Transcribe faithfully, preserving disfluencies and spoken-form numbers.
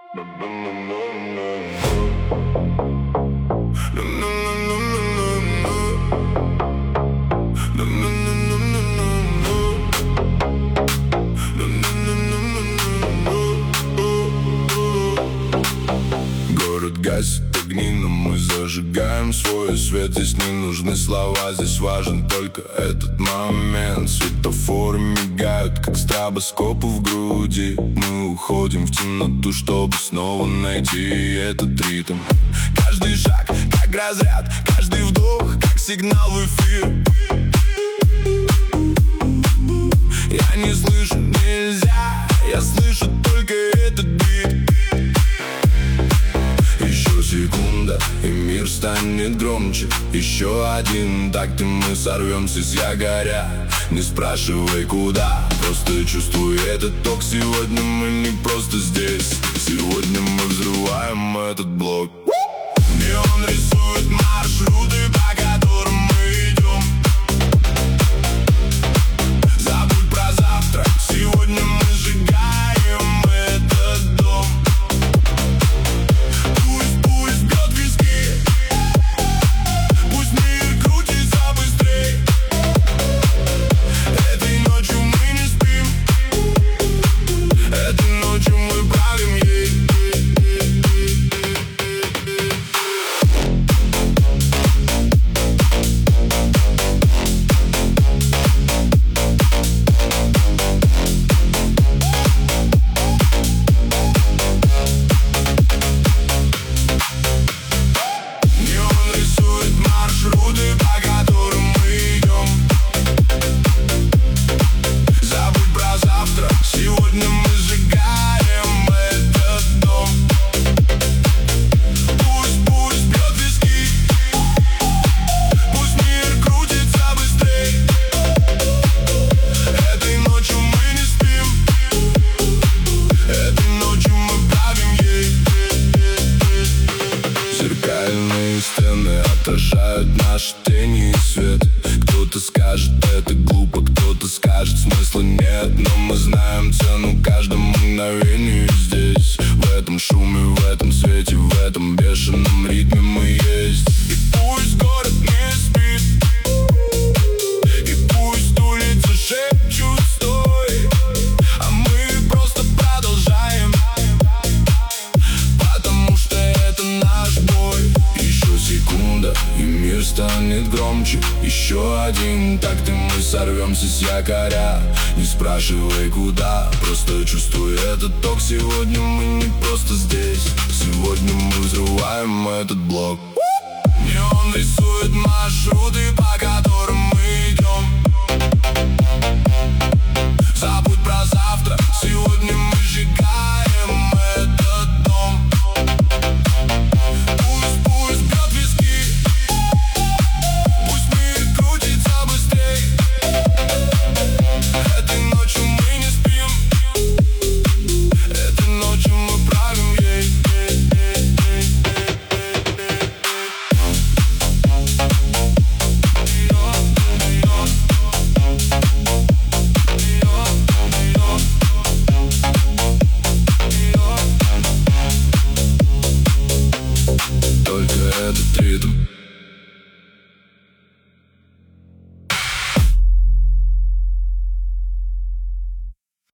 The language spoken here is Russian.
Город гасит огни, но мы зажигаем свой свет. Здесь не нужны слова, здесь важен только этот момент. Светофоры мигают, как стробоскопы в груди. Мы уходим в темноту, чтобы снова найти этот ритм. Каждый шаг, как разряд, каждый вдох, как сигнал в эфир. Я не слышу, нельзя, я слышу только этот бит. Еще секунда, и мир станет громче. Еще один такт, и мы сорвемся с якоря. Не спрашивай куда, просто чувствуй этот ток. Сегодня мы не просто здесь, сегодня мы взрываем этот блок. Неон рисует маршруты, по которым мы идем. Забудь про завтра, сегодня мы сжигаем этот дом. Пусть, пусть бьет виски, пусть мир крутится быстрей. Этой ночью мы не спим, этой ночью мы правим ей. Зеркальные стены отражают наши тени и свет. Кто-то скажет, это глупо, кто-то скажет, смысла нет. Но мы знаем цену каждому мгновению здесь. В этом шуме, в этом свете, в этом бешеном ритме мы есть. И пусть город не спит, и пусть улицы шепчут стой, а мы просто продолжаем, потому что это наш бой. Еще секунда, и мир станет громче. Еще один такт, и мы сорвемся с якоря. Не спрашивай куда, просто чувствуй этот ток. Сегодня мы не просто здесь, сегодня мы взрываем этот блок. Неон рисует маршруты, по которым